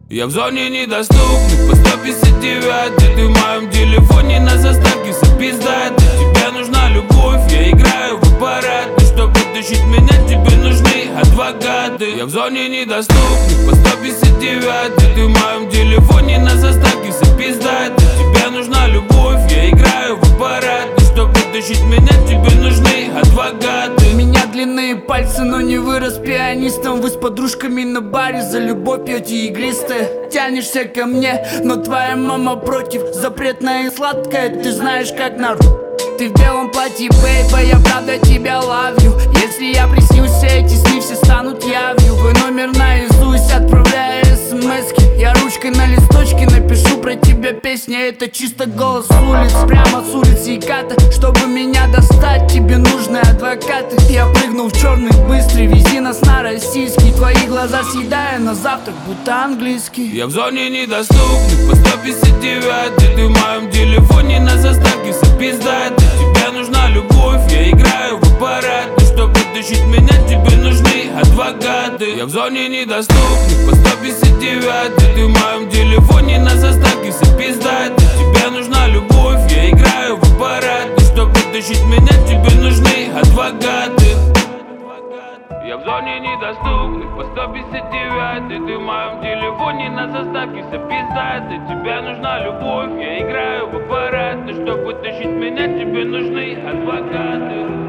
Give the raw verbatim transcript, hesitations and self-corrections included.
Я в зоне недоступных, по сто пятьдесят девять. Ты в моем телефоне на заставке запиздать. Тебе нужна любовь, я играю в аппарат. И чтобы вытащить меня, тебе нужны адвокаты. Я в зоне недоступных, по сто пятьдесят девять. Ты в моем телефоне на заставке запиздать. Тебе нужна любовь, я играю в аппарат. И чтобы вытащить меня, тебе нужны адвокаты. У меня длинные пальцы, но не вырос пианистом. Вы с подружками на баре за любовь пьете игристое. Тянешься ко мне, но твоя мама против. Запретное и сладкое, ты знаешь как народ. Ты в белом платье, бейба, я правда тебя ловлю. Если я приснился, эти сны все станут явью. Твой номер наизусть, отправляю смски. Я ручкой на листочке напишу про тебя песни. Это чисто голос улиц, прямо с улицы Иката. Чтобы меня достать, тебе нужны адвокаты. Я прыгну в черный быстрый, вези нас на российский. Твои глаза съедаю на завтрак, будто английский. Я в зоне недоступных, по сто пятьдесят девять. Ты в моем телефоне на заставке запиздать. Тебе нужна любовь, я играю в аппарат. И чтобы вытащить меня, тебе нужны адвокаты. Я в зоне недоступных, по сто пятьдесят девять. Ты в моем телефоне на заставке запиздать. Тебе нужна любовь, я играю в аппарат. И чтобы вытащить меня, тебе нужны адвокаты. Я в зоне недоступных, по сто пятьдесят девять. Ты в моем телефоне на заставке запиздать. Тебе нужна любовь, я играю в аппарат. И чтобы вытащить меня, тебе нужны адвокаты.